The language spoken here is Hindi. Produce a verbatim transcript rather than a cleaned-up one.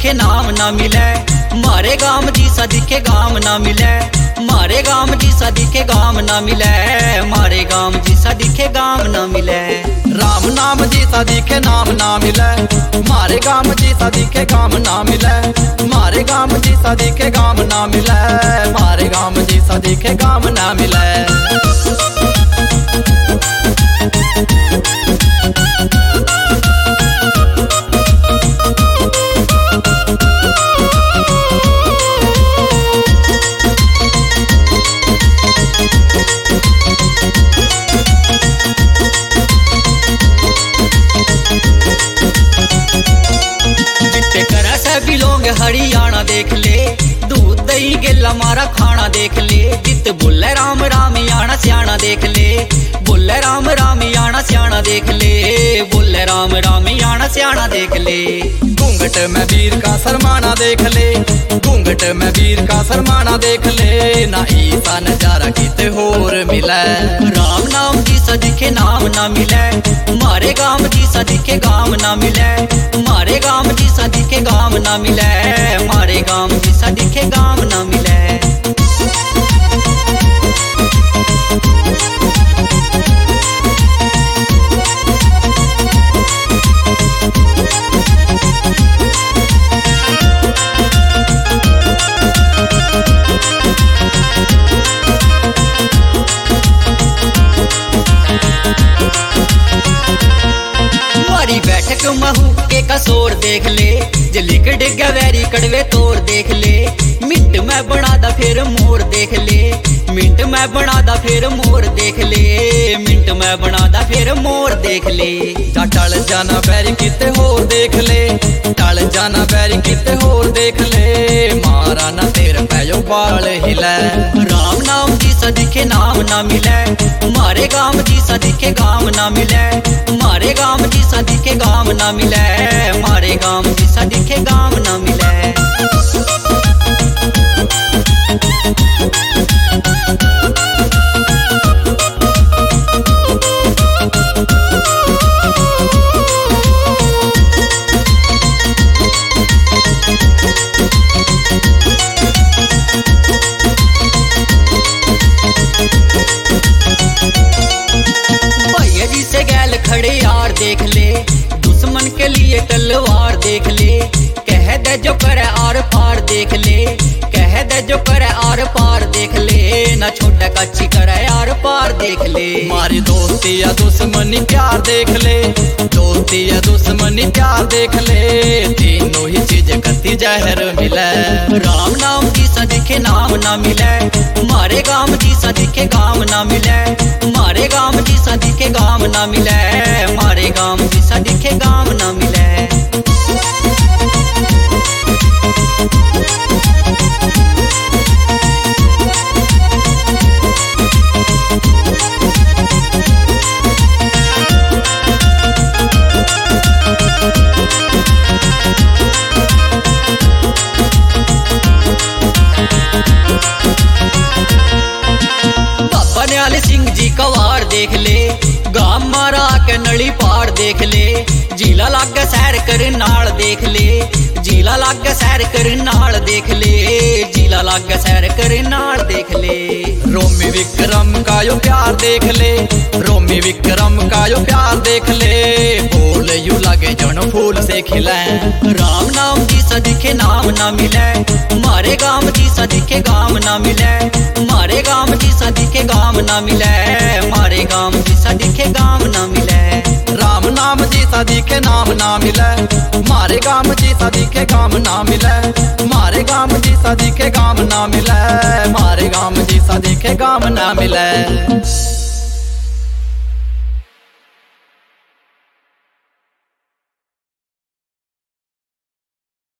दिखे नाम ना मिले, मारे गाम जी सा दिखे गाम ना मिले, मारे गाम जी सा दिखे गाम ना मिले, मारे गाम जी सा दिखे गाम ना मिले। राम नाम जी सा दिखे नाम ना मिले, मारे गाम जी सा दिखे गाम ना मिले, मारे गाम जी सा दिखे गाम ना मिले, मारे गाम जी सा दिखे गाम ना मिले। बिलोंग हरियाणा देख ले, दूध दही गिला मारा खाना देख ले, जित बोले राम राम याना सियाना देख ले, बोले राम राम याना सियाना देख ले, बोले राम राम याना सियाना देख ले। घूंघट में वीर का सरमाना देख ले, घूंघट में वीर का सरमाना देख ले, ना ऐसा नजारा किते होर मिले। राम नाम जी सा दिखे नाम ना मिले, मारे गाम जी सा दिखे गाम ना मिले, मारे गाम जी सा दिखे गाम ना मिले, मारे गाम जी सा दिखे गाम ना मिले। बैठक महू के कसोर देख ले, जलिक डिग्गा वैरी कड़वे तोड़ देख ले, मिंट में बना दा फिर मोर देख ले, मिंट में बना दा फिर मोर देख ले, मिंट में बना दा फिर मोर देख ले। जा टल जाना बैरी किते होर देख ले, टल जाना बैरी किते होर देख ले, मारा ना तेरे पैयो बाल हिले। राम नाम जी सा दिखे नाम ना मिले, मारे गाम जी सा दिखे गाम ना मिले, मारे गाम जी सा दिखे गाम ना मिले, मारे गाम जी सा दिखे गाम ना मिले। भैया जी से गैल खड़े यार देख ले, दुश्मन के लिए तलवार देख ले, कह दे जो करे आर पार देख ले, कह दे जो करे आर पार देख ले, ना छोटा कच्ची करे आर पार देख ले। मारी दोस्ती या दुश्मनी प्यार देख ले, दोस्ती या दुश्मनी प्यार देख ले, तीनों ही चीजें कती जहर मिले। राम नाम जी सा दिखे नाम ना मिले, मारे गाम जी सा दिखे गाम ना मिले, मारे गाम जी सा दिखे गाम ना मिले, मारे गाम जी सा दिखे गाम ना मिले। बनियाल सिंह जी का वार देख ले, गाम मारा के नली पार देख ले, जिला लाग सैर कर नाल देख ले, जिला लाग सैर कर नाल देख ले, जिला लाग सैर कर नाल देख ले। रोमी विक्रम का यो प्यार देख ले, रोमी विक्रम का यो प्यार देख ले, फूल यू लगे जन फूल से खिले। राम नाम जी सा दिखे नाम ना मिले, मारे गाम जी सा दिखे गाम ना मिले, मारे गाम जी सा दिखे गाम ना मिले, मारे गाम जी सा दिखे गाम ना मिले। राम नाम जी सा दिखे नाम ना मिले, मारे गाम जी सा दिखे गाम ना मिले, मारे गाम जी सा दिखे गाम ना मिले, मारे गाम जी सा दिखे गाम ना मिले।